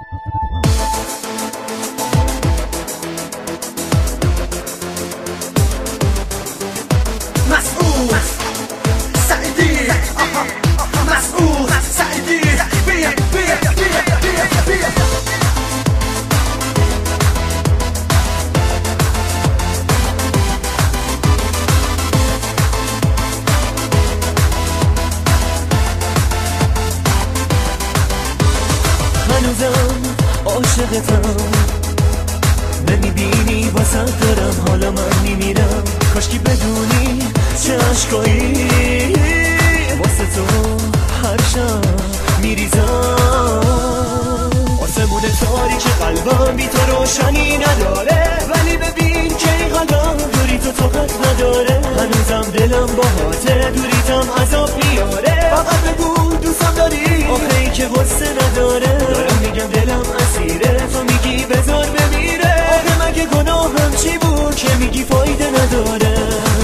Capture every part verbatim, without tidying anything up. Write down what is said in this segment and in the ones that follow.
مسعود سعیدی، مسعود سعیدی، بیا بیا بیا بیا بیا. هنوزم عاشقتم، نمیبینی واسه دارم حالا من میمیرم. کاشکی بدونی چه عشقایی واسه تو هر شب میریزم. آسمون تاریک قلبم بی تو روشنی نداره، ولی ببین که این قلبم دوری تو طاقت نداره. هنوزم دلم باهاته، دوریتم عذاب میاره. فقط بگو دوستم داری، آخه این که غصه نداره. دارم میگم دلم اسیره، تو میگی بذار بمیره. آخه مگه گناهم چی بود که میگی فایده نداره؟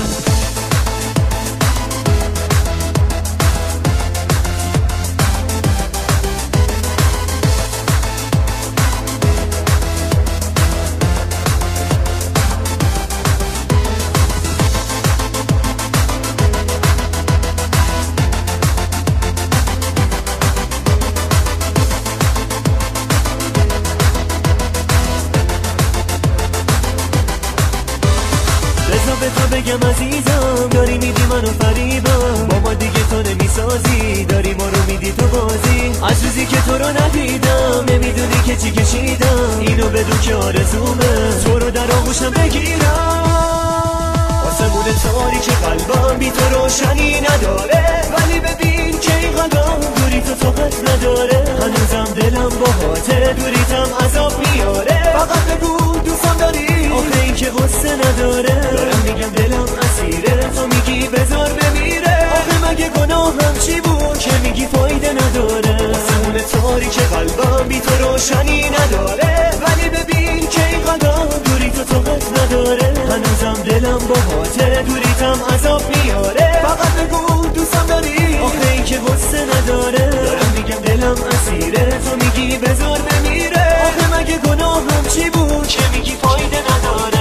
به تو بگم عزیزم، داری میدی منو فریبم. با ما دیگه تو نمیسازی، داری ما رو میدی تو بازی. از روزی که تو رو ندیدم نمیدونی که چی کشیدم. اینو بدون که آرزومه تو رو در آغوشم بگیرم. آسمون تاریک قلبم بی تو روشنی نداره، ولی ببین که این قلبم دوری تو طاقت نداره. هنوزم دلم باهاته، دوریتم عذاب میاره. فقط بگو دوستم داری، آخه این که غصه نداره. دارم میگم دلم اسیره، تو میگی بذار بمیره. آخه مگه گناهم چی بود که میگی فایده نداره؟ آسمون تاریک قلبم بی تو روشنی نداره، ولی ببین که این قلبم دوری تو طاقت نداره. هنوزم دلم باهاته، دوریتم عذاب میاره. فقط بگو دوستم داری، آخه این که غصه نداره. دارم میگم دلم اسیره، تو میگی بذار بمیره. آخه مگه گناهم چی بود که میگی فایده نداره؟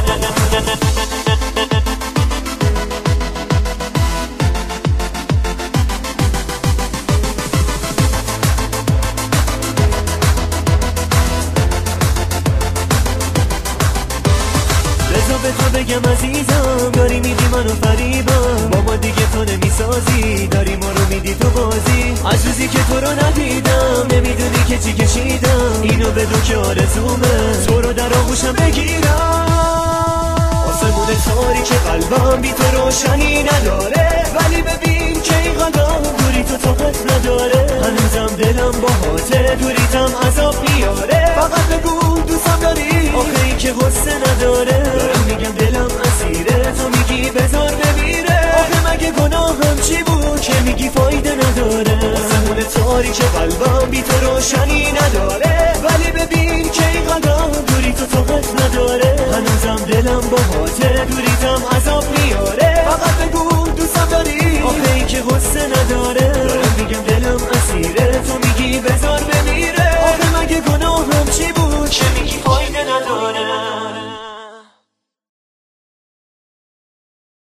به تو بگم عزیزم، داری میدی منو فریبم. با ما دیگه تو نمیسازی، داری ما رو میدی تو بازی. از روزی که تو رو ندیدم نمیدونی که چی کشیدم. اینو بدون که آرزومه تو رو در آغوشم بگیرم. آسمون تاریک قلبم بی تو روشنی نداره، ولی ببین که این قلبم دوری تو طاقت نداره. هنوزم دلم باهاته، دوریتم عذاب میاره. فقط بگو دوستم داری، آخه این که غصه نداره. دارم میگم دلم اسیره، تو میگی بذار بمیره. آخه مگه گناهم چی بود که میگی فایده نداره؟ آسمون تاریک قلبم بی تو روشنی نداره، ولی ببین که این قلبم دوری تو طاقت نداره. هنوزم دلم باهاته، دوریتم عذاب